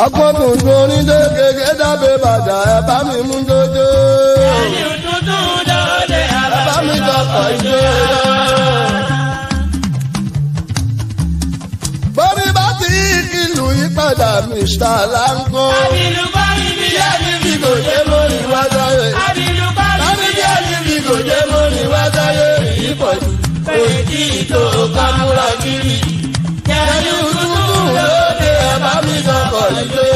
ọgbọ́n tuntun onídé gègé dábẹ́ bàjá ẹ bá mi mú jójó. ẹni tuntun lóde ẹ bá mi dọ̀kọ̀ ìjó. bórí bá ti kìlù yí padà Mr. Lanko. àbílù bá mi bí ẹni bí kò jẹ́ mórí wá sáyé. àbílù bá mi bí ẹni bí kò jẹ́ mórí wá sáyé. èyí pọ̀ jù. pèsè tí ìtò kámúra kiri. ẹni tuntun lóde ẹ bá mi dọ̀kọ̀ ìjó.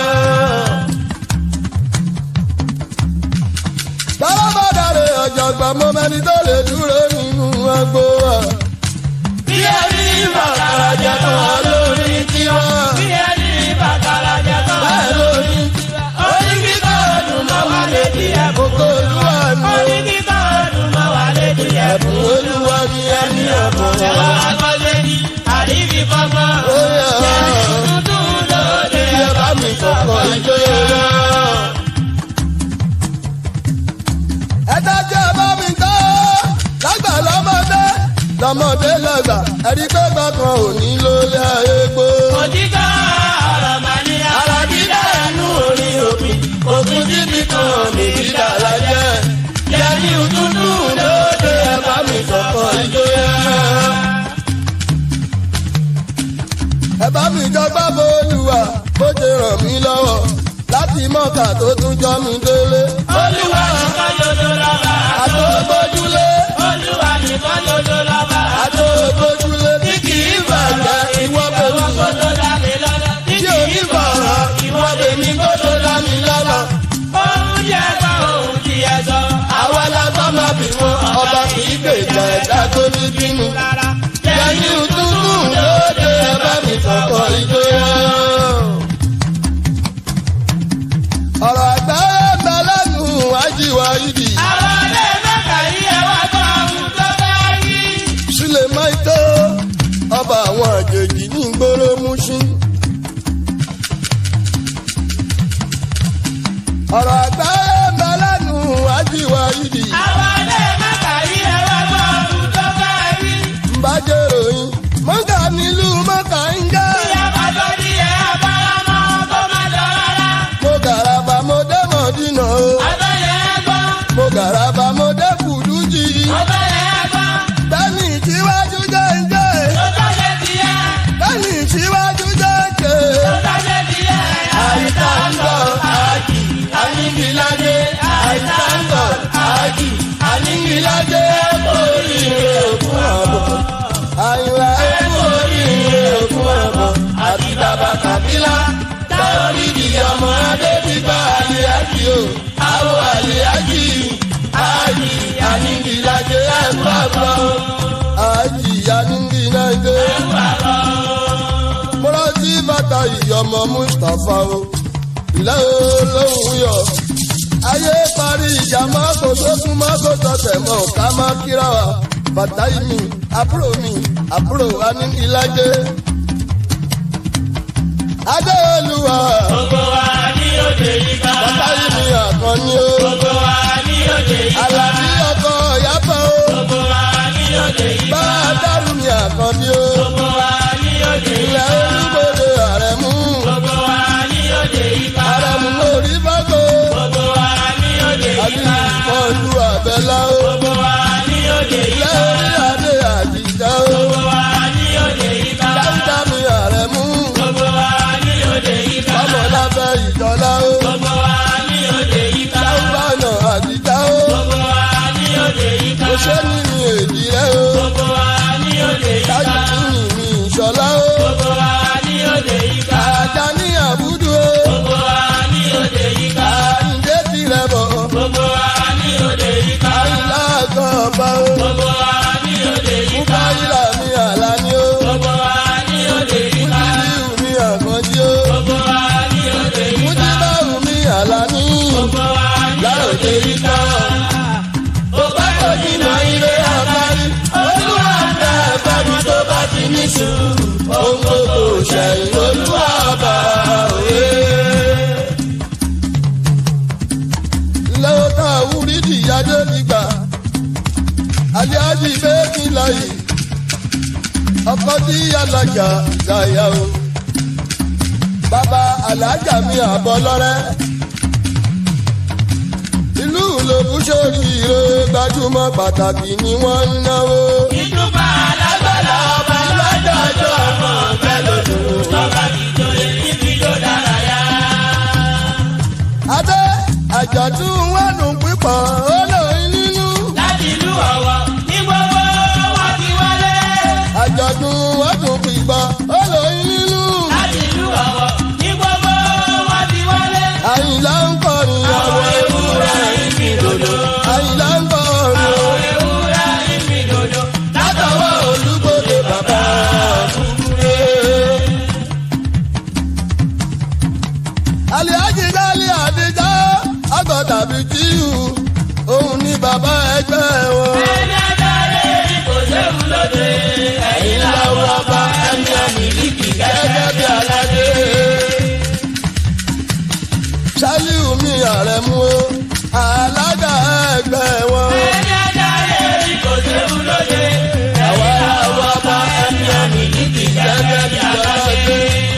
bàbá bá dáre ọ̀jọ̀gbọ́n mo mẹ́ni tó lè dúró nínú ẹgbó wa. bí ẹni bàtàrà jẹ tó wà lórí tiwa. bí ẹni bàtàrà jẹ tó wà lórí tiwa. orí kíkọ́ ọdún máa wà létí ẹ̀bùn. Ògo Olúwa ni o. orí kíkọ́ ọdún máa wà létí ẹ̀bùn. Olúwa ni ẹni ẹ̀bùn. ẹ̀wà àkọsẹ́ ni àríwí fọ́gbọ́n. Ó yẹ ẹni tuntun lóde ẹ bá mi kọ̀kọ̀ ìjó yẹn. Ẹ dájú ẹ bá mi tọ́. Lágbà lọ́mọdé lọ́gbà. Ẹ̀rí pé gbọ̀ngàn ò ní lórí ayé gbó. òtítọ́ ọ̀rọ̀ màá ní alábídá ẹnu orin òbí. òkun síbi kan méjì dára jẹ́. yẹni òtútù lóde Ẹ bá mi kọ̀kọ̀ ìjó yẹn. Ẹ bá mi jọgbá bóluwà bó ṣe ràn mí lọ́wọ́. Láti mọ̀ọ́kà tó tún jọ́ mi délé. olúwa nìkan lójó lọ́ba. Àtògbójúlé. olúwa nìkan lójó lọ́ba. Àtògbójúlé. tí kì í bàjẹ́ ìwọ bẹ̀rù kó tó dá mi lọ́la. tí kì í bàrà ìwọ bẹ̀mí kó tó dá mi lọ́la. oúnjẹ bá òun ti ẹ sọ. Àwa la gbọ́ máa bì wọ́n. Ọba kì í gbèjà ẹ̀dá tó ní bínú. yẹni òtútù Lóde ẹ bá mi kọ̀kọ̀ ìjó yẹn. Ọ̀rọ̀ àgbà ẹ̀ bẹ lẹ́nu ajíwá ìdì. àwọn ilé mẹ́ta yìí ẹ wá gbọ́ ohun tó bá rí. Sílẹ̀ máìtó. Ọba àwọn àjèjì ní gbóró Mùṣín. Ọ̀rọ̀ àgbà ẹ̀ bẹ lẹ́nu ajíwá ìdì. àwọn ilé mẹ́ta yìí ẹ wá gbọ́ ohun tó bá rí. Bàjẹ́ ròyìn. Mọ́gà nílùú mọ́kà ń jẹ́. ìyá bàtọ́ ní ẹ̀ abáramọ́ kó má lọ rárá. Mo gàràbà mo dé Mọ̀dínà o. abẹ́yẹ ẹ̀gbọ́n Mo gàràbà mo dé Kùdújì. abẹ́yẹ ẹ̀gbọ́n Bẹ́ẹ̀ni ìṣíwájú jẹ́ ń jẹ́. tó tọ́jẹ́ tiẹ̀ Bẹ́ẹ̀ni ìṣíwájú jẹ́ ń jẹ́. tó tọ́jẹ́ tiẹ̀. Àìsà ń bọ̀ àjì àníkìlájé. Àìsà ń bọ̀ àjì àníkìlájé. Oríire òkun àbọ̀. Àyìnlá ẹ̀kú oríire òkun àbọ̀. Àti bàbá Kàbílá. Táwọn ìdí ọmọ Adébíbá àlè àjì o. Àwọn àlè àjì. Àjì àníkìlájé ẹ̀kú àbọ̀. Àjì àníkìlájé. Mo rántí bàtà ìyọmọ Mustapha o. Ìlà olóhùn yọ. Ayé parí ìjà máa kò tó kún máa kò tọ̀tẹ̀ mọ́ ká máa kíra wa. Bàtà mi, àbúrò wa ní ìlàjẹ. Adéolúwa. gbogbo wa ní òde yìí ká. Bàtà mi àkànní o. gbogbo wa ní òde yìí ká. Àlàbí ọkọ Ìyábọ̀ o. gbogbo wa ní òde yìí ká. Bá a dárú mi àkànní o. gbogbo wa ní òde yìí Ilẹ̀ ká. olúgbòde Àrẹ̀mú. gbogbo wa ní òde yìí ká. Àrẹ̀mú orí bágo. gbogbo wa ní òde yìí Àbí ká. ìkọlù àbẹ̀lá o. gbogbo wa ní òde yìí Ilẹ̀ ká. orí adé àdìjá o. gbogbo wa ní òde yìí ká. Dáúdà mi Àrẹ̀mú. gbogbo wa ní òde yìí ká. Ọmọ lábẹ́ ìjọlá o. gbogbo wa ní òde yìí ká. Dáúdà náà àdìjá o. gbogbo wa ní òde yìí ká. Mo ṣe ní mi èjì rẹ o. gbogbo wa ní òde yìí ká. Tájú ní mi ìṣọlá o. gbogbo wa ní òde yìí ká. Àjà ní àbúdú o. gbogbo wa ní òde yìí ká. Àyìndé tirẹ̀ bọ̀. gbogbo wa ní òde yìí ká. Àyìnlá àgàn ọba o. gbogbo wa ní òde yìí ká. Múkáyìlá mi Àlàní o. gbogbo wa ní òde yìí ká. Mújíríù mi Àkànjí o. gbogbo wa ní òde yìí ká. Mújíbáwù mi Àlàní. gbogbo wa ní òde yìí ká. ó bá kò jìnnà ilé àbárí. olúwa ń bẹ ẹ̀fẹ́ni tó bá ti ní sùúrù. ohun gbogbo ṣẹ̀yìn olúwa bá òye. Lọ́wọ́ tá a wúrí dìyàdé nígbà. Àlíájì bẹ́ẹ̀kì láyé. Ọkọ tí alájà gàyà o. bàbá alájà mi àbọ̀ lọ́rẹ́. ìlú lòbúṣòrí ire gbajúmọ̀ pàtàkì ni wọ́n ń náwó. ìjùbà alágbàlá ọba lọ́jọ́jọ́ ọmọ bẹ́ẹ̀ lòdù lọ́ba ìjòyè níbi yóò dárayá. adé àjọ̀dún wọn dùn pípọ̀ olóyin nínú. láti ìlú Ọ̀wọ̀ ní gbogbo wọn ti wọlé. àjọ̀dún wọn dùn pípọ̀ olóyin nínú. láti ìlú Ọ̀wọ̀ ní gbogbo wọn ti wọlé. Àyìnlá ń kọrin àwọn ewúrẹ́ ìmì dòdò. Àyìnlá ń kọrin àwọn ewúrẹ́ ìmì dòdò. látọwọ́ olúgbòde bàbá kúkúrẹ́. Àlìhájì Gáálì Àdìjá àgọ́ tàbí tíyù òun ní bàbá ẹgbẹ́ wọn. ẹni adarí kò séwu lóde. ẹ̀yin làwọn ọba ẹni àmì líkì gẹ́gẹ́ bí aládé. Ṣálíù mi Àrẹ̀mú o alága ẹgbẹ́ wọn. ẹni adarí kò séwu lóde. ẹ̀yin làwọn ọba ẹni àmì líkì gẹ́gẹ́ bí aládé.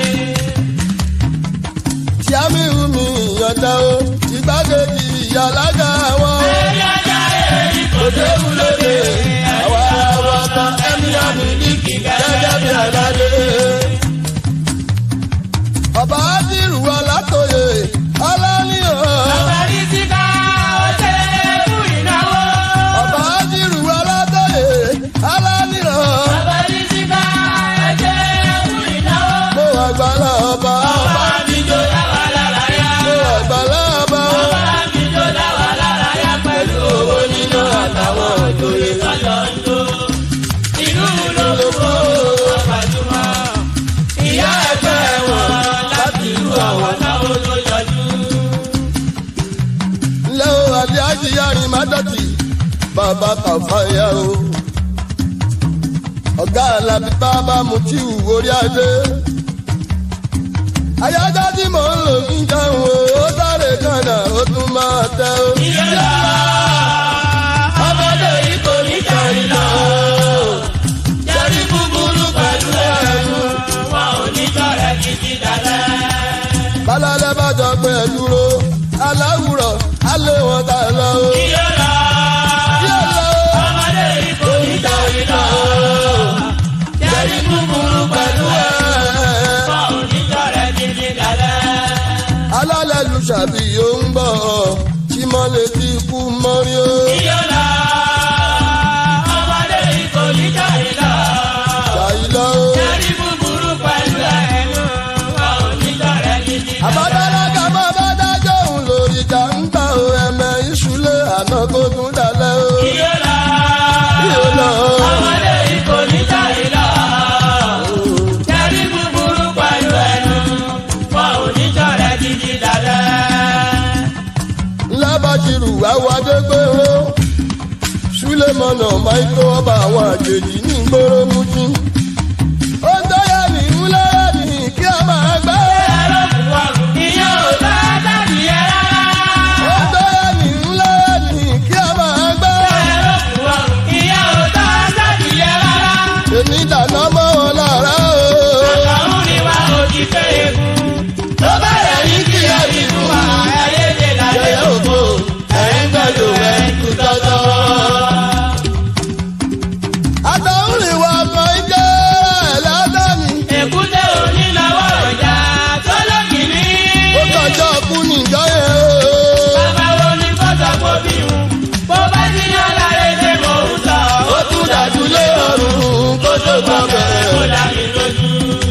Tíámíù mi Ìyàndá o ìgbákejì alága wọn. ẹni adarí kò séwu lóde. àwa àwọn ọba ẹ̀mí àmì líkì gẹ́gẹ́ bí aládé. ọba ádìrú Ọlátòyè Ọláníyàn. àbárí síká ọ̀sẹ̀ fún ìnáwó. ọba ádìrú Ọlátòyè Ọláníyàn. àbárí síká ọ̀sẹ̀ fún ìnáwó. mo àgbàlá ọba ọba àbíjọ dáwà lára yá. mo àgbàlá ọba ọba àbíjọ dáwà lára yá pẹ̀lú owó nínú àtàwọn òjòyè lọ́jọ́ ń lò. ìlú lóko àpàjùmọ̀ ìyá ẹgbẹ́ wọn láti ìlú Ọ̀wọ̀ náwó tó yọjú. ńlẹ́ o Àlìhájì Yarin Mádọ́tì bàbá Kàfáyà o. ọ̀gá Alábí bàbá Mutiu orí adé. àyájọ́ tí mò ń lò ní jẹun o ó sáré kànáà ó tún máa tẹ o. ìyá ọmọdé yìí kò ní kẹrin lọ. jẹ́rí búburú pẹ̀lú ẹ̀rù wọn ò ní tọrẹ títí dalẹ̀. bálálẹ́ bá jọ pé ẹ dúró aláwùrọ̀ alẹ́ wọn ta lọ o. ìyá ọmọdé yìí kò ní kẹrin lọ. jẹ́rí búburú pẹ̀lú ẹ̀rù wọn ò ní tọrẹ títí dalẹ̀. alálẹ̀ lu ṣàbí yóò ń bọ̀ tí mọ́lẹ̀ ti kú mọ́rí o. ìyá ọmọdé yìí kò ní kẹrin lọ. ṣàyí lọ o. jẹ́rí búburú pẹ̀lú ẹ̀rù wọn ò ní tọrẹ títí dalẹ̀. àbádálága bá bá dájọ́ òun lórí ìjà ń gbà o ẹ̀mẹ́ ìṣúlẹ̀ àná kó tún dalẹ̀ o. ìyọ́lá ìyọ́lá ọmọdé yìí kò ní jáde lọ. jẹ́rí búburú pẹ̀lú ẹnu wọn ò ní jọ̀rẹ́ títí dalẹ̀. lábàjìrù àwọn adégbèrò Súlẹ̀mọ́nà máìkó ọba àwọn àjèjì ní ìgboro Mùjí. ó ń tọ́yà ní ìmúlẹ́yà ní kí a máa gbá. ẹ̀rọ fún ọ̀run ìyá ò bá dàbí ẹ̀ rárá. ó ń tọ́yà ní ìmúlẹ́yà ní kí a máa gbá. ẹ̀rọ fún ọ̀run ìyá ò bá dàbí ẹ̀ rárá. èmi dáná mọ́ wọn lára o. àtàwọn ni wà ó ti fẹ́ egun. tó bá yẹ ní kí ẹ bí fún wa ẹyẹ lè láyé yẹ̀yẹ́ òfò ẹ̀ ń gbẹ́dọ̀ ẹ̀ ń kú tọ́tọ́. àtàwọn ìwà ọmọ ìjẹ́ ẹ̀lẹ́dọ́ni. èkúté òní lọ́wọ́ ọjà tó lókìní. ó tọjọ́ kú nìjọ́ yẹn o. bàbá wo ni kọ́sọ̀ kó bí wù. bó bá ti yàn láre ṣe mò ń sọ. ó tún dájú lé ọ̀run kó tó gbọ́ ó bẹ̀rẹ̀. dá mi lójú.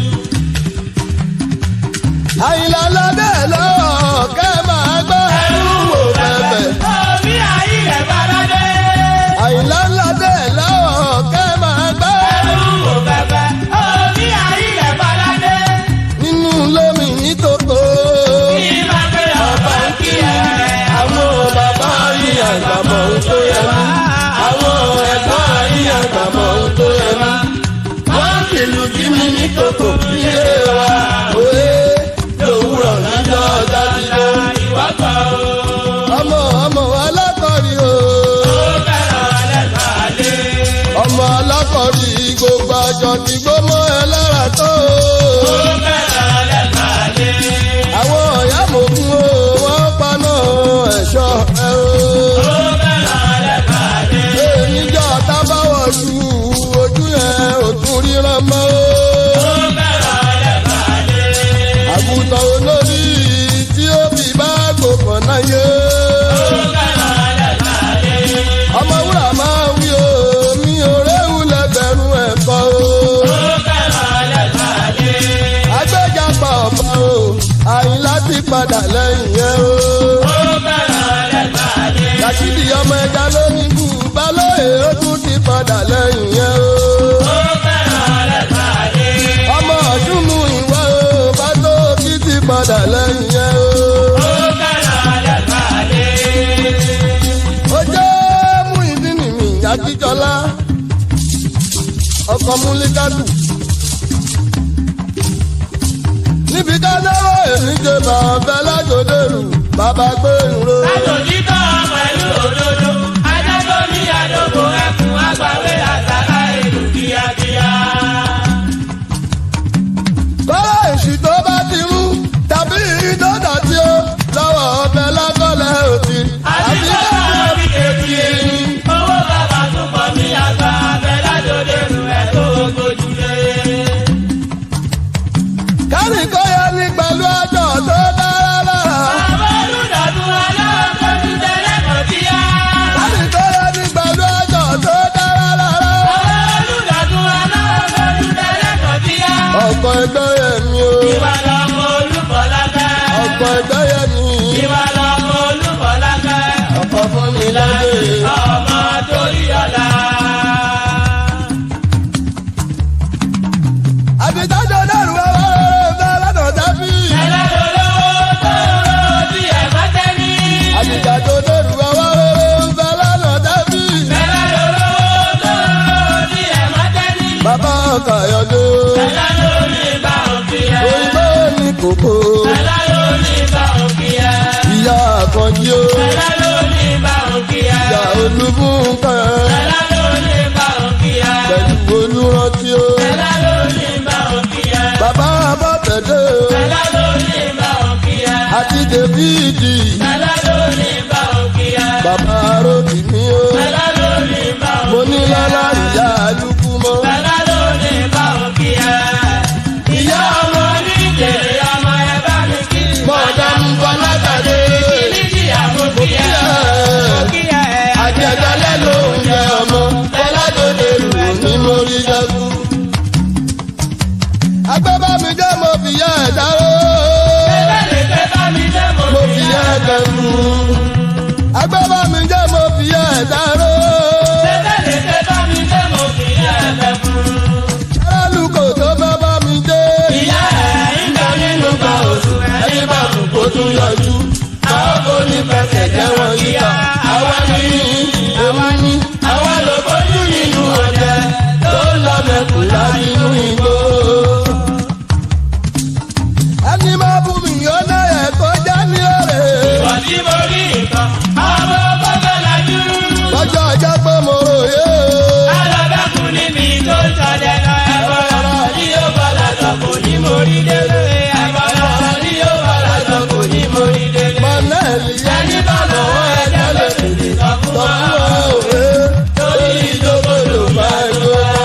Àyìnlá lọ́dẹ̀ lọ́wọ́ kẹ́ máa gbọ́ ẹrú wò bẹ̀bẹ̀. òbí ayé rẹ̀ bára dé. Àyìnlá lọ́dẹ̀ lọ́wọ́ kẹ́ máa gbọ́ ẹrú wò bẹ̀bẹ̀. òbí ayé rẹ̀ bára dé. nínú lómi nítòkó. kí máa gbé ọba ń kí ẹ. àwọn bàbá yìí àgbàmọ̀ ń tó yẹ mí. àwọn ẹ̀gbọ́n yìí àgbàmọ̀ ń tó yẹ mí. wọ́n kìlù kí mi nítòkó kí lé wa. òye lòwúrọ̀ lọ́jọ́ dájú. ìwọ́pọ̀ ọmọ alákọ̀ọ́rí o. ó fẹ́ràn ẹlẹ́gbàá lé. ọmọ alákọ̀ọ́rí gbogbo àjọ tí gbọ́mọ ẹ lára tó. ó fẹ́ràn ẹlẹ́gbàá lé. Rashidi ọmọ ẹja ló ní kú balóye ó tún ti padà lẹ́yìn yẹn o. ó fẹ́ràn lẹ́gbàdé. ọmọ ọdún mú ìwọ o bá tó kí ti padà lẹ́yìn yẹn o. ó fẹ́ràn lẹ́gbàdé. ó jẹ́ mú ìdí nìmí Akíjọlá ọkọ̀ múlíkàtù. níbi ká lọ́wọ́ èmi jẹ bàbá lájọdẹ̀rù bàbá gbé ìró. Àtòjítọ́ pẹ̀lú òdodo, adájọ́ ní àdógó ẹkùn àgbàwé àtàlà ìlú kíákíá. kọ́lá èsì tó bá ti rú tàbí ìdọ́dà tí ó lọ́wọ́ ọbẹ̀ lágọ́lẹ̀ òtí. àti bàbá mi kejì èyí, owó bàbá tún pọ̀ mí àgbà abẹ́ lájọdẹ̀rù ẹ̀ tó gbójúlé. kárì kó yẹ ní pẹ̀lú ọjọ́ tó dára lára. Bàbá olùdàdún aláwọ̀ kojú tẹ́lẹ̀ kò tíyá. kárì kó yẹ ní pẹ̀lú ọjọ́ tó dára lára. Bàbá olùdàdún aláwọ̀ kojú tẹ́lẹ̀ kò tíyá. ọ̀pọ̀ ẹgbẹ́ yẹn mi o. Ìwà lọ́mọ Olúbọ̀lákẹ́. ọ̀pọ̀ ẹgbẹ́ yẹn mi. Ìwà lọ́mọ Olúbọ̀lákẹ́. ọ̀pọ̀ fún mi láyé. Ọmọ torí ọ̀la. àbíjájọ dẹ́rù ọwọ́ ọ̀fẹ́ lọ́dọ̀ dábì. Ẹlẹ́dọ̀lọ́wọ́ tó rọ́ bí ẹ̀fọ́ tẹ́ni. àbíjájọ dẹ́rù ọwọ́ ọ̀fẹ́ lọ́dọ̀ dábì. Ẹlẹ́dọ̀lọ́wọ́ tó rọ́ bí ẹ̀fọ́ tẹ́ni. bàbá Kàyọ̀dé. Ẹlẹ́dọ̀ ní bá òkè ẹ̀. òyìnbó ní kòkó. Ẹlẹ́dọ̀ ní bá òkè ẹ̀. ìyá àkànjí o. Ẹlẹ́dọ̀ ní bá òkè ẹ̀. ìyá olúbùnkẹ́. Ẹlẹ́dọ̀ ní bá òkè ẹ̀. pẹ̀lú olúrántí o. Ẹlẹ́dọ̀ ní bá òkè ẹ̀. bàbá Abọ́tẹ̀dé o. Ẹlẹ́dọ̀ ní bá òkè ẹ̀. àti Dèvídì. Ẹlẹ́dọ̀ ní bá òkè ẹ̀. bàbá Rótìmí o. Ẹlẹ́dọ̀ ní bá mo òkè ní ẹ̀. lọ́lá ìyá àlùkù mọ́. Ẹlẹ́dọ̀ ní bá òkè ẹ̀. Ìyá ọmọ ní ìjèrè ọmọ ẹ bá mi kí. mọ̀ọ́dá ń bọ́ látàdé. Níjì àmókì ẹ̀. Mókì ẹ̀. àjẹjálẹ̀ ló ń jẹ ọmọ. ọlájọdẹ̀rù ní mo rí jagun. agbẹ́bá mi jẹ́ mo fi yá ẹ̀ dáró. Bẹ́ẹ̀ lè bá mi jẹ́ mo mo fi yá ẹ̀ kẹ́kù. agbẹ́bá mi jẹ́ mo fi yá ẹ̀ dáró. Bẹ́ẹ̀ lè bá mi jẹ́ mo fi ẹ̀ fẹ́ fún. alálùkò tó bá bá mi dé. Ìyá ẹ̀ ń jọ nínú gba oṣù ẹni bá kú kó tún yọjú. Àwọn kò ní fẹsẹ̀ jẹ́ wọn yíká. Àwa ní àwa ní àwa ló bójú nínú ọ̀jẹ̀ tó ń lọ mẹ́kùn láti inú igbó. ẹni máa bú mi yọ náà ẹ̀ kọjá ní ọ̀rẹ́. Ìwọ̀n tí mo rí nǹkan, ọmọ bọ́bá lajú. lọ́jọ́ ọjọ́ pé mo ròyé o. Alábẹ́kùn níbi tó ń sọdẹ lọ ẹ̀fọ́ ọ̀rọ̀ ní yóò bá lásọ kò ní mo rí délé. Ẹ̀fọ́ ọ̀rọ̀ ní yóò bá lásọ kò ní mo rí délé. mọ̀nẹ́ẹ̀lì Ẹni bá mọ̀ wọ́n ẹ̀jẹ̀ lè tètè sọ fún sọ wa. fún wa òwe. Torí ìjókòó bá jó wá.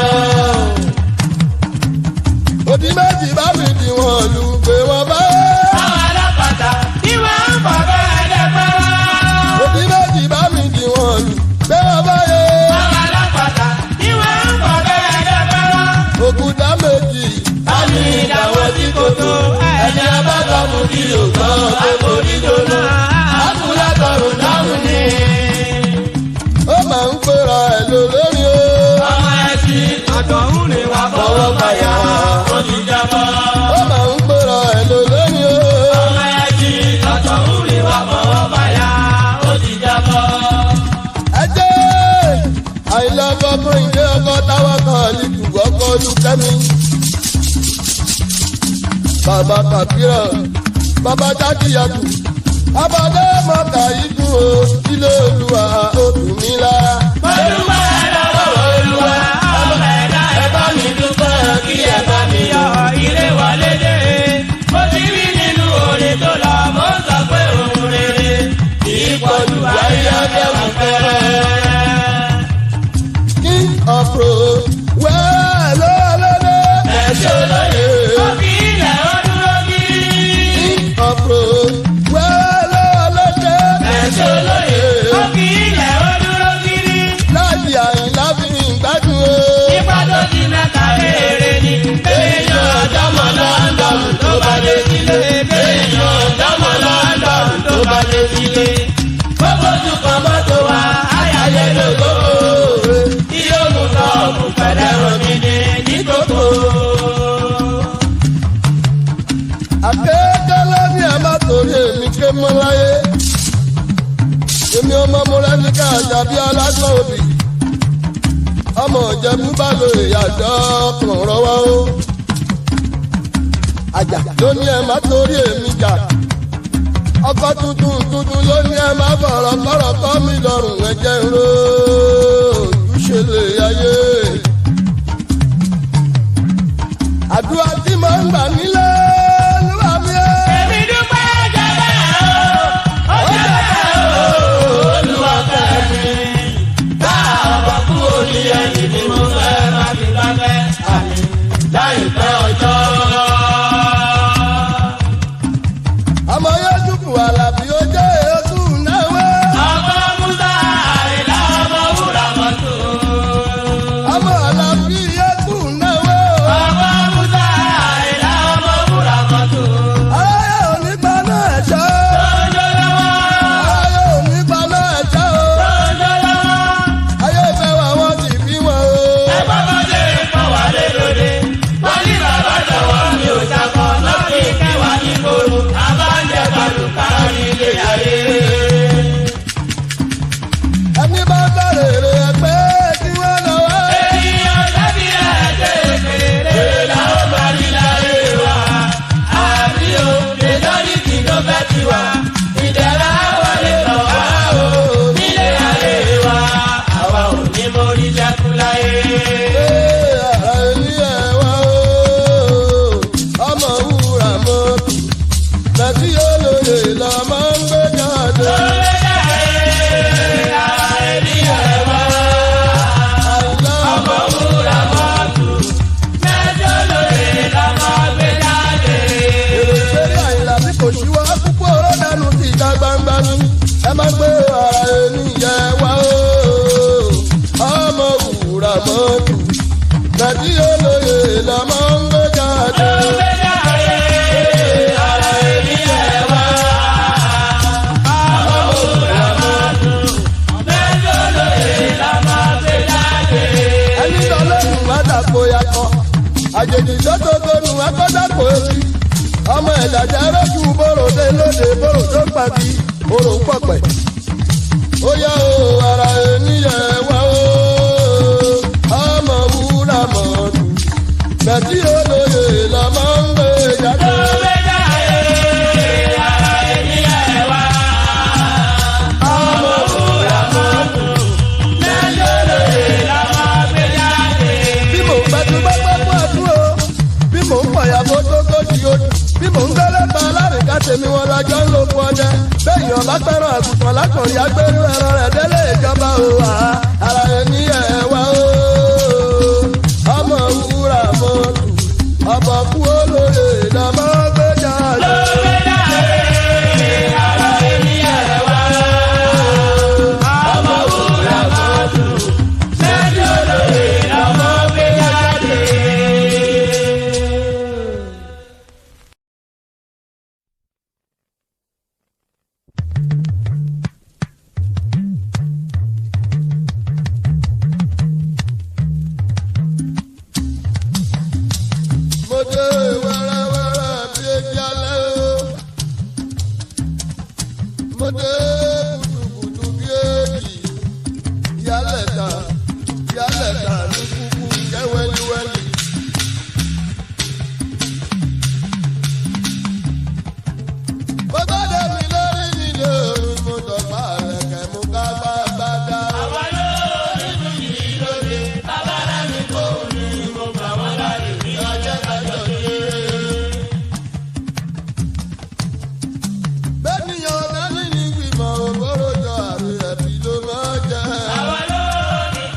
òdì méjì bá mi dì wọ́n lù pé wọ́n bá. àwọn alápàtà tí wọ́n ń bọ̀ bẹ́ẹ̀ dẹ́gbẹ́rẹ́. òdì méjì bá mi dì wọ́n lù pé wọ́n bá yẹ. àwọn alápàtà tí wọ́n ń bọ̀ bẹ́ẹ̀ dẹ́gbẹ́rẹ́. òkúta méjì. àmì ìdáwọ́ tí kò tó ẹni abájọ́ mú kí ògbọ́n tó borí dóná. àkúlátọ̀rùn dáhùn ní. ó máa ń pera ẹ̀ lò lórí o. ọmọ ẹ̀sìn àtọ̀hún ni wà fọwọ́ báyà ó ti jábọ́. ó máa ń pera ẹ̀ lò lórí o. ọmọ ẹ̀sìn àtọ̀hún ni wà fọwọ́ báyà ó ti jábọ́. ẹ jẹ́ àìlọ́kọ̀ fún ìdí ọkọ̀ táwọn kan lìtù ọkọ̀ olùkẹ́mi. bàbá kàbírà bàbá jákèjádò abàdé mọ̀ká ìdún o ilé olúwa ó tù mí lá. Olúwa lọ́wọ́ Olúwa, ọmọ ẹ̀dá ẹ bá mi dúpẹ́ kí ẹ bá mi yọ ilé wọlé dé. Mo ti rí nínú orin tó lọ, mo sọ pé òun rere kì í pọ̀jù ayé ọ̀dẹ́wọ̀n fẹ́rẹ́. king of road wẹ́ẹ́ lọ́lọ́dẹ́. Ẹ̀ṣọ́ lóye, ó fi ilẹ̀ ó dúró kí. king of road wẹ́ẹ́ lọ́lọ́dẹ́. rẹ́ni ká àjàbí alágbọ̀n òbí. ọmọ ìjẹ̀bú bá lo ìyàjọ́ kan rọwọ́ o. àjà ló ní ẹ má torí èmi jà. ọkọ tuntun ló ní ẹ má fọ̀rọ̀ kọ́rọ̀ kọ́ mi lọ́rùn ẹ̀jẹ̀ ń ro ojúṣe lè ayé. àdúrà tí mo ń gbà nílé lúwa mi ẹ́. èmi dúpẹ́ jẹ́bẹ́ o jẹ́bẹ́ o olúwa fẹ́ mi. bá ọkọ̀ kú orí ẹni ni mo fẹ́ má fi bá fẹ́ àmì láìpẹ́ ọjọ́. ọmọ yóò dúkù àlàbí ó jẹ́ èékú náwó. ọmọ musa àìlá ọmọ wúrà mọ́tò. ọmọ àlàbí èékú náwó. ọmọ musa àìlá ọmọ wúrà mọ́tò. aráyé ò ní gbaná ẹ̀ṣọ́. lọ́jọ́ lọ́wọ́. aráyé ò ní gbaná ẹ̀ṣọ́ o. lọ́jọ́ lọ́wọ́. ayé ìfẹ́ wa wọ́n ti bí wọn o. ẹ̀gbọ́n kan lè pọ̀ wá lé lóde. wọ́n ní bàbá jọ̀wọ́ mi ò ṣàkọ́ lọ́kì kẹwàá ní koro. àbájẹ́ balùkà ní ilé ayé. ẹni bá bẹ̀rẹ̀ rẹ̀ pé kí wọ́n lọ wá. ènìyàn dábì ẹ̀jẹ̀ kékeré làwọn máa rí láyé wa. àbí o lè lórí kí ló fẹ́ ti wá. ìdẹ̀ra wọlé lọ wá o. nílé ayé wa àwa ò ní mórí jẹ́kú láyé. ara ẹni ẹ̀ wá o. ọmọ wúrà mọ́tò lẹ́tí olóye lọ máa ń gbé jáde. èrè àyìnlá tí kò ṣíwá púpọ̀ ọ̀rọ̀ dànù sí ìta gbangba ni ẹ máa gbé ara ẹni yẹ wá o. ọmọ wúrà mọ́tò lẹ́tí olóye lọ máa ń gbé jáde. ẹni lọ́lọ́run má dàpọ̀ yakọ̀ àjèjì sọ́tòkòrò akọ́dàpọ̀ etí ọmọ ẹ̀dàjà rọ́jù bòròdé lóde bòrò tó pàbí òrò pọ̀pẹ̀ ó yá o ara ènìyàn wá o. ọmọ wúrà mọ́tò bẹ̀tí olóye la máa ń gbé jáde. bí mò ń gbẹ́jú bá gbọ́ fún ẹ̀dún o bí mò ń pọ̀yàwó tó gójì ojú bí mò ń gbẹ́lẹ́ pa alárìíká tèmi wọn lọ́jọ́ ń lo fún ọdẹ bẹ́ẹ̀yàn bá fẹ́ràn àgùntàn lákùnrin agbẹ́rú ẹran rẹ̀ délé ìjọba o. ara ẹni ẹ̀ wá o. ọmọ wúrà mọ́tò ọbọ̀ kú olóye la máa gbé jáde. mo dé wẹ́rẹ́wẹ́rẹ́ bí ebi alẹ́ o. mo dé kùtùkùtù bí èjì yálẹ̀ta ní kúkú jẹ́ wẹ́líwẹ́lí. mo gbọ́dọ̀ mi lórí nílé orin mo dọ̀gba rẹ̀ kẹ́ mo ká bá gbádá. àwa lórí mi yìí lóde bàbá rẹ̀ mi kò ní mo gbà wọ́n láyé ní ọjọ́ kájọ dé. bẹ́ẹ̀niyàn dání ní gbìmọ̀ ògbóró jọ àrùn ẹ̀bí ló máa jẹ́. àwa lórí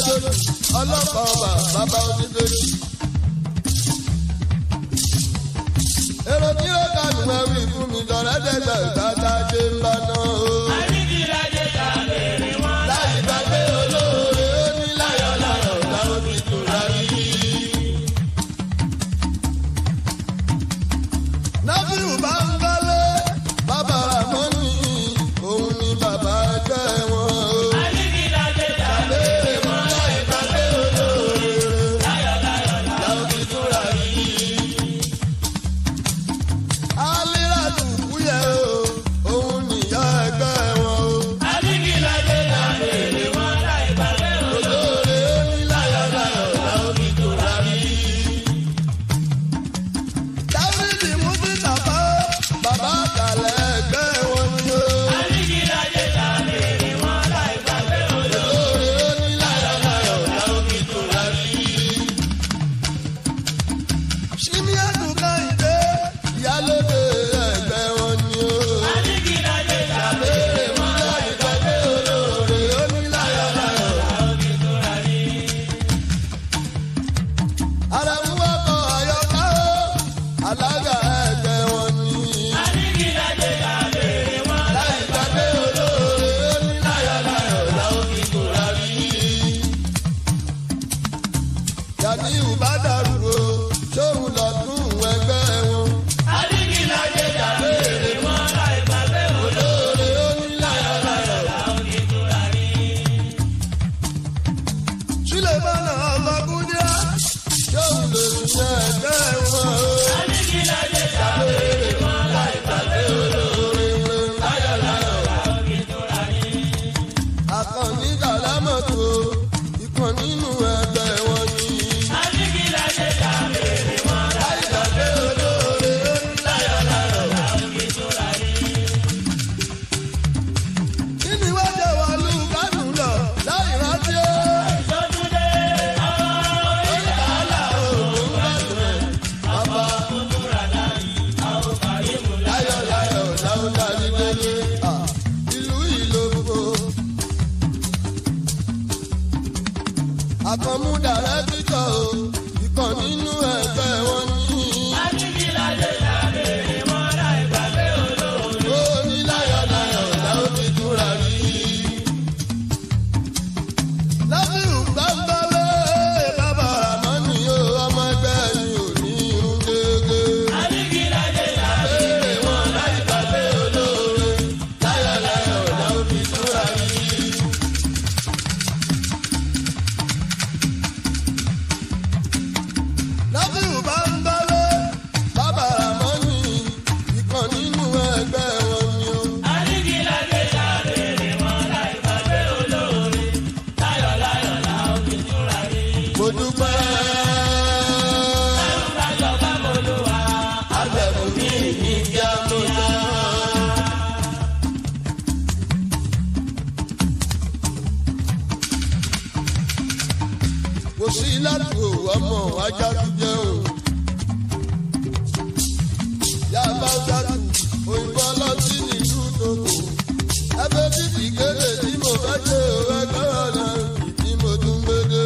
ládòdò ọlọ́pàá ọba bàbá oníbejì. èrò tí ó kànú ẹrú ìfún mi dọ̀rẹ́dẹ̀gbẹ̀ dáadáa ṣe ń bá náà o. àríkìlájẹ ta bèrè wọn. láì gbàgbé olóore ó ní láyọ̀láyọ̀ láwọn fi tura rí. náfíù bá ń gbálé bàbá Ramoni òun ni bàbá ẹgbẹ́ wọn o. àríkìlájẹ ta bèrè wọn. láì gbàgbé olóore láyọ̀láyọ̀ láwọn fi tura rí. alíràdù kúyẹ̀ o òun nìyá ẹgbẹ́ wọn o. àríkìlájẹ ta bèrè wọn. láì gbàgbé olóore ó ní láyọ̀láyọ̀ láwọn fi tura rí. dárídì mú sí tàbá bàbá àkàlẹ̀ ẹgbẹ́ wọn ni o. àríkìlájẹ ta bèrè wọn. láì gbàgbé olóore ó ní láyọ̀láyọ̀ láwọn fi tura rí. ṣímíàtù Kẹ́hìndé ìyálóde ẹgbẹ́ wọn ni o. àríkìlájẹ ta béèrè mú láì gbàgbé olóore ó ní láyọ̀láyọ̀. àrẹ̀mú ọkọ̀ àyọká o alága ẹgbẹ́ wọn ni. àríkìlájẹ ta bèrè wọn. láì gbàgbé olóore ó ní láyọ̀láyọ̀ láwọn fi tura rí. Yàníù bá dàrú o ṣóun lọ́dún ẹgbẹ́ wọn. àríkìlájẹ ta bèrè wọn. láì gbàgbé olóore ó ní láyọ̀láyọ̀. Súlẹ̀mánà ọlọ́gúndíá ṣóun lè ṣe ẹgbẹ́ wọn o. àríkìlájẹ ta bèrè wọn. láì gbàgbé olóore láyọ̀láyọ̀. Àkànní Dàlámọ̀tò ìkan nínú ẹgbẹ́ wọn ni. àríkìlájẹ ta bèrè wọn. láì gbàgbé olóore ó ní láyọ̀láyọ̀. kí ni wọ́n jẹ́ wàlú kánú lọ láì rántí ó. sọtúndé wàhálà òògùn gbàdùn ẹ̀ bàbá láyọ̀láyọ̀ láwọn darí délé. ìlú ìlòkò àkànmú dàrẹ́bítọ̀ o ìkan nínú ẹgbẹ́ wọn ní. àríkìlájẹ ta bèrè wọn. láì gbàgbé olóore. ó ní láyọ̀láyọ̀ láwọn fi túra rí. láfíù gbàgbọ́lé bàbá Ramoni o ọmọ ẹgbẹ́ ni ò ní irun gègé. àríkìlájẹ ta béèrè wọn láì gbàgbé olóore láyọ̀láyọ̀ láwọn fi túra rí. láfíù bá ń gbọ́lé bàbá Ramoni ìkan nínú ẹgbẹ́ wọn ni o. àríkìlájẹ ta bèrè wọn. láì gbàgbé olóore. láyọ̀láyọ̀ làwọn fi túra rí. mo dúpẹ́ lájọba mọ́lúwa. àbẹ̀wò mi ní kíá mo dá. kò sí láti wò ọmọ ajá tó jẹun. yàrá ṣáàtù òyìnbó ọlọ́tí nílùú tókò. ẹgbẹ́ títí kéde tí mo fẹ́ ṣe òwe gbọ́dọ̀ náà tí mo tún gbédè.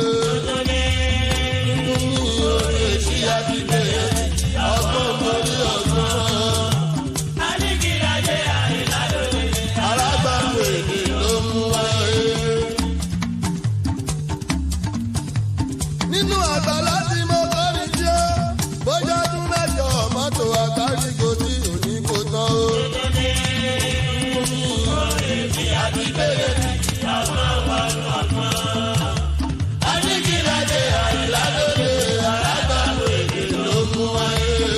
ní oore sí àdìgbé ọgbọ́n mórí ọgbọ́n. àríkìlájẹ àìládòde. alágbàgbé èdè ló mú wáyé. nínú àgbàlá tí mo kọ́ ní tí ó bójá tún mẹ́jọ mọ́tò àgbárígo tí ò ní kó tán o. àríkìlájẹ àìládòde alágbàgbé èdè ló mú wáyé.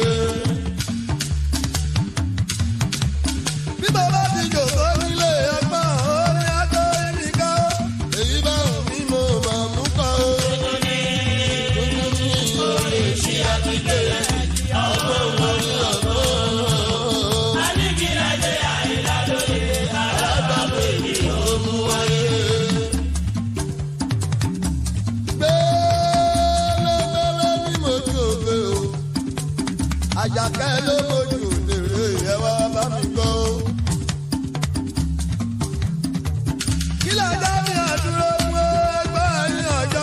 bí bàbá ti jòkó nílé ọgbọ́n orin adó ìrìkà èyí bá wù mí mo máa mú kọ́ o. tuntun ní oore sí àdìgbé ọgbọ́n mórí ọgbọ́n. àríkìlájẹ àìládòde. alágbàgbé èdè ló mú wáyé. gbẹ́lẹ́gbẹ́lẹ́ ní mojú ògbé o. àjàkẹ́ ló mojú òdèrè ẹ wá bá mi gbọ́ o. kí lè dá mi àdúró fún ẹgbẹ́ ẹ̀yìn ọjọ́.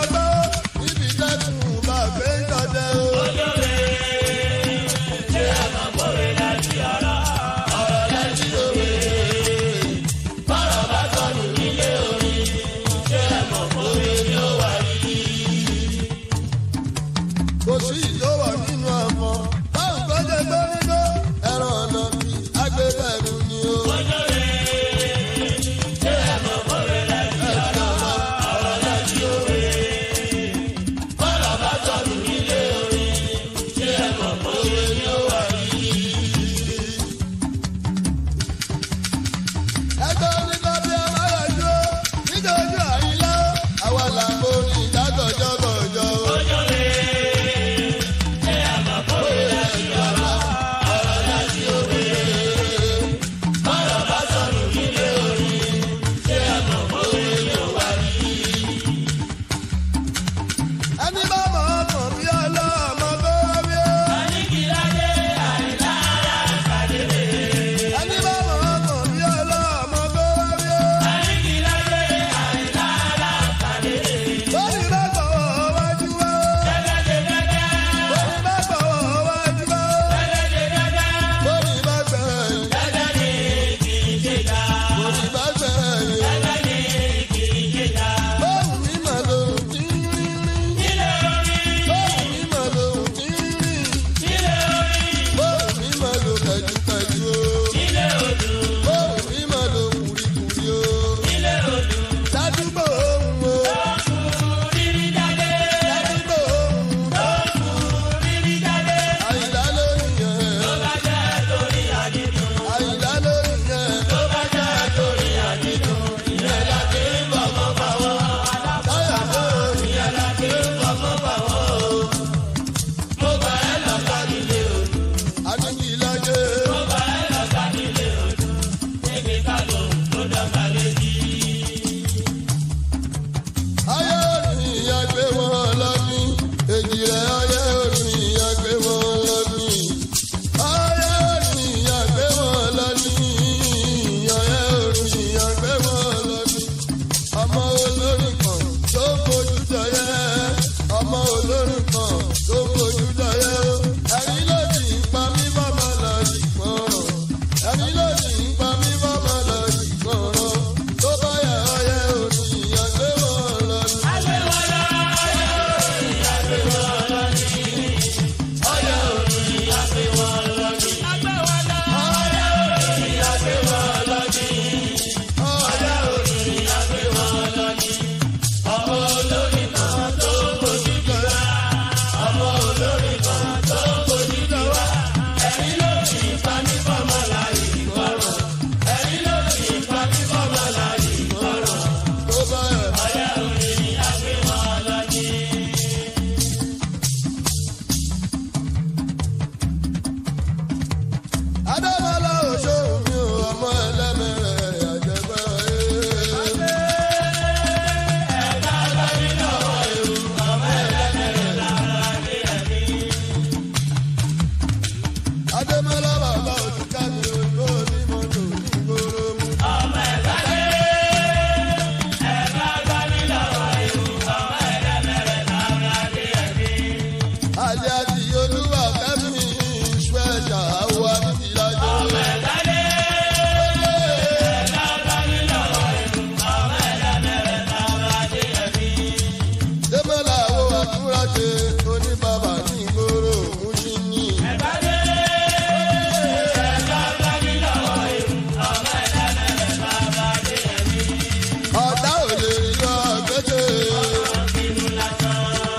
ṣe oníbàbà ní ìgboro òun ṣì ní. ẹ̀bá dé ẹ̀ka gbági lọ́wọ́ ewu ọmọ ẹ̀dá mẹ́rẹ̀ bàbá dé ẹ̀mí. ọ̀tá ò lè yọ gbẹ́sẹ̀. inú lásán.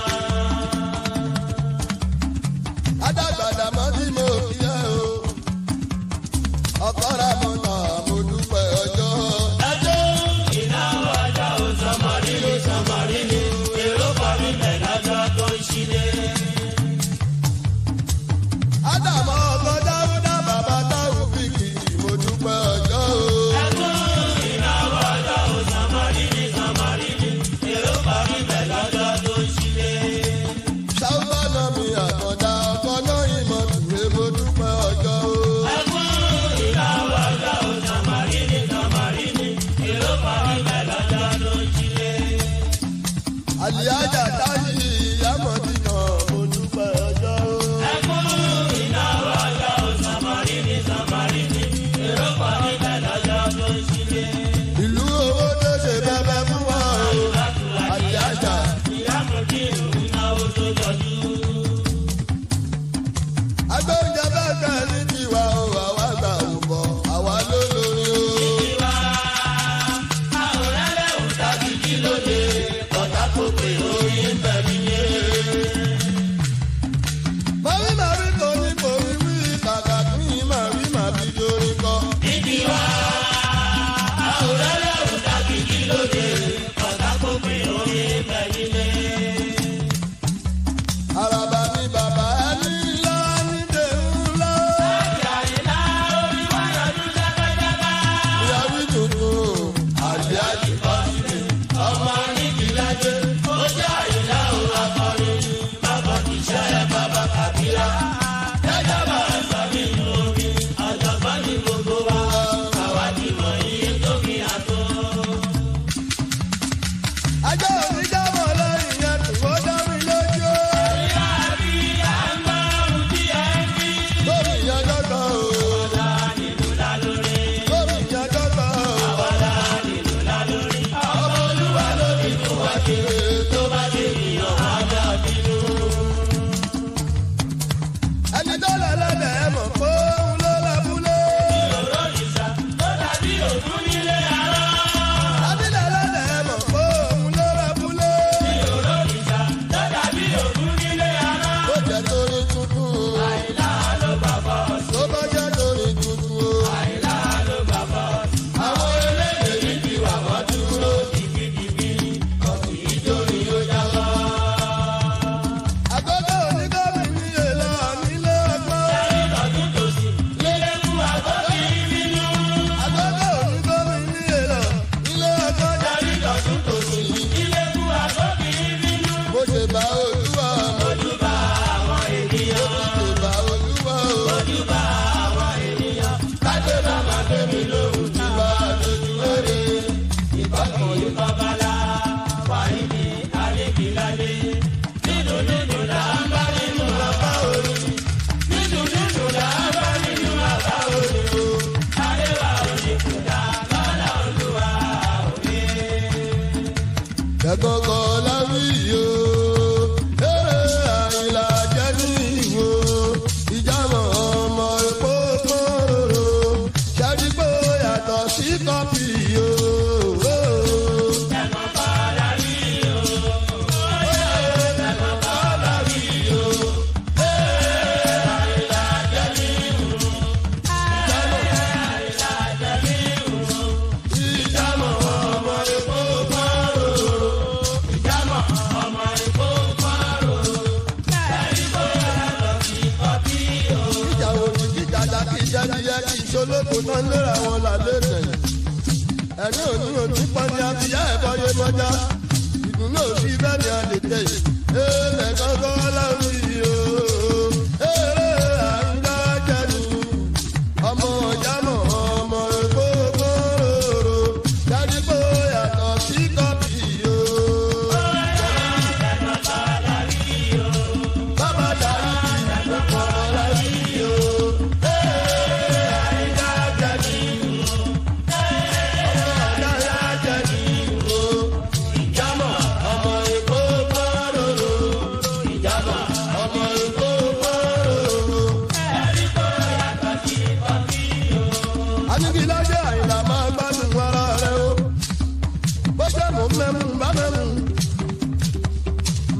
adágbàdà mọ́ tí mo fi ẹ́ o. ọkọ ra mọ́ náà mo dúpẹ́ ọjọ́. ẹjọ́ ìnáwó ọjọ́ ò sọmọrí ni èrò kọ́ mi bẹ̀ lọ́jọ́ tó ń ṣílé. ádámọ̀ ọkọ dáúdá bàbá táwọn fìkì mo dúpẹ́ ọjọ́ o. ẹjọ́ ìnáwó ọjọ́ ò sọmọrí ni èrò kọ́ mi bẹ̀ lọ́jọ́ tó ń ṣílé. sáúbánà mi àkàndá ọkọ náà ìmọ̀ tùwé mo dúpẹ́ ọjọ́ o. ẹjọ́ ìnáwó ọjọ́ ò sọmọrí ni èrò kọ́ mi bẹ̀ lọ́jọ́ tó ń ṣílé. àlìyájà táyì ìyámọ̀dínà mo dúpẹ́ ọjọ́ o. ẹjọ́ ìnáwó ọjọ́ ò sọmọrí ni èrò kọ́ mi bẹ̀ lọ́jọ́ tó ń ṣílé. ìlú owó tó ṣe bẹ́bẹ́ fún wa o. àlìyájà ìyá mo kí ìlú náwó tó jọjú. agbóúnjẹ bẹ́ẹ̀ kẹ́ ní tiwa o. àwa gbà ò bọ̀ àwa ló lórí o. ìwà àwòrán lẹ́hùn tàbí kí ló dé ọ̀tá kò pé oyin ń bẹ̀ mí yé. màrí màrí kò ní kò rí wí kàkà kí màrí màbí yorí kọ́. ìwà àwòrán lẹ́hùn tàbí kí ló dé ọ̀tá kò pé oyin ń bẹ̀ mí yé. àràbà ni bàbá ẹni ńlá nídè ńlá. àyìnlá orí wáyọ̀dú jágájágá. ìyàwó tuntun àlìyájì ọ̀sìn ọmọ oníkìlájẹ ó jẹ́ àyìnlá òun akọrin bàbá kìṣẹ́ bàbá kàbíyá. jẹ́jẹ́ bá ń sọ nínú omi ọ̀jọ̀gbọ́n ní gbogbo wa àwa ti mọ iye tó fi àtọ́. ajá òní jábọ̀ lẹ́yìn yẹn tó ó dá mi lójú. ìyá bí à ń gbọ́ ohun tí ẹ ń fi. lórí ìyẹn dọ́gba o. ọ̀la nínú la lórí. lórí ìyẹn dọ́gba o. ọ̀la nínú la lórí. ọmọ olúwa ló fi fún wa kiri tó bá ti yàn wá dá bínú. ẹni tó lọ lọ́dẹ̀ ẹ mọ̀ pé òun ló lábúlé. ìrọ̀rọ̀ ìṣà tó dàbí òkun nílé ara. abilẹ̀ lọ́dẹ̀ ẹ mọ̀ pé òun ló lábúlé. ìrọ̀rọ̀ ìṣà tó dàbí òkun nílé ara. ó jẹ́ torí tuntun. àìlá ló bá bọ̀ tó bá jẹ́ torí tuntun o. àìlá ló bá bọ̀. àwọn eléyè ní ti wà wọ́n dúró dìgbìdìgbì ọ̀sì ìjórí ó jábọ́. àgọ́gọ́ onígbàmí ní èlò nílé ọgbọ́n. lẹ́yìn ọdún tó sì lélẹ́kùn àgọ́kì nínú. àgọ́gọ́ onígbàmí ní èlò nílé ọgbọ́n. lẹ́yìn ọdún tó sì lélẹ́kùn àgọ́kì nínú. bó ṣe bá olúwa mọ̀. ojúbà àwọn ènìyàn. bó ṣe bá olúwa o. ojúbà àwọn ènìyàn. kájọ bá máa gbé mi lóhùn tí bá dojú wéré. ìbákan yìí kọ́bálá wà níbi àlékìlálé. nínú là ń bá nínú àbá orí. nínú là ń bá nínú àbá orí. àríwá òní kùdà lọ́la olúwa òye. ẹ̀kọ́kọ́ láwí yìí o. eré àyìnlá jẹ́ ní ìwò. ìjàmọ̀ ọmọ epo kóró. ṣàdìgbò yàtọ̀ sí kọ́pì yìí o. ẹ̀kọ́ bá darí o. ẹ̀kọ́ bá darí o. àyìnlá jẹ́ ní ìwò. àyìnlá jẹ́ ní ìwò. ìjàmọ̀ ọmọ epo kóró. ìjámọ̀ ọmọ ìkó pààrọ̀. ẹ̀rí bóyá lọ sí kọ́bí o. ìjà òjì jíjà dàbí ìjẹ́niyẹ kí ìṣolóko náà léra wọn lálẹ́ tẹ̀yìn. ẹ̀rí òní òní pọ́nì abiyá ẹ̀kọ́ yé mọ́já. ìdùnnú òbí bẹ́ẹ̀ ni a lè tẹ̀yìn. èèlẹ̀ kọ́kọ́ láwí yìí o. eré àyíká jẹ́ ni. ọmọ ìjàmọ̀ ọmọ epo kóró. ṣàdìgbò yàtọ̀ sí kọ́pì yìí o. bàbá darí ìjàpọ̀ láwí yìí o. àyíká jẹ́ ni. ọmọ àdáyà jẹ́ ni o. ìjàmọ̀ ọmọ epo kóró.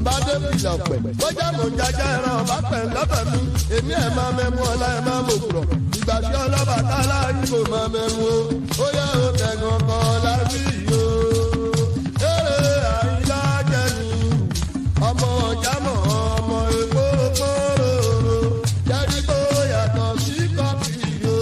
bàdé fìlà pẹ̀ bọ́jà mò ń jájá ẹran ọba pẹ̀ lọ́bẹ̀ mi èmi ẹ̀ máa mẹ́mu ọlá ẹ̀ máa mọ̀ kúrọ̀ ìgbà tí Ọlọ́bàtálá yìí kò máa mẹ́mu o ó yẹ o tẹ̀gàn kan lábí o. eré Àyìnlá jẹ́ ni ọmọ jámọ̀ ọmọ èkó kóró jẹ́rí tó yàtọ̀ sí kọ́pì o.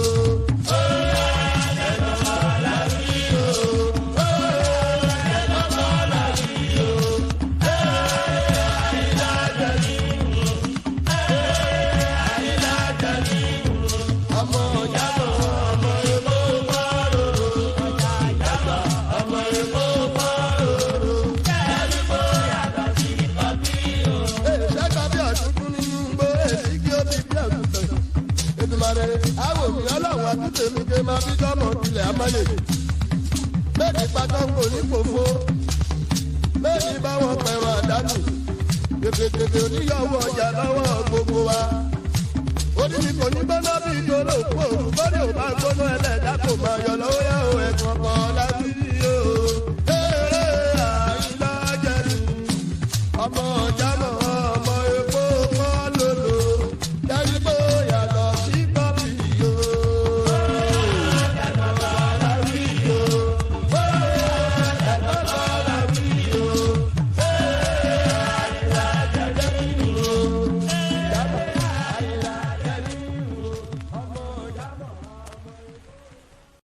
Àwọn mi ọlọ́run àtúntò mi ké máa fi dánmọ̀ tilẹ̀ amáyé. Bẹ́ẹ̀ni pátákó ní fòfó. Bẹ́ẹ̀ni báwọn pẹ̀rọ àdánù. Tètè oníyàwó ọjà lọ́wọ́ gbogbo wa. Orí mi kò ní gbọ́dọ̀ bí ìjọ́rò kú o.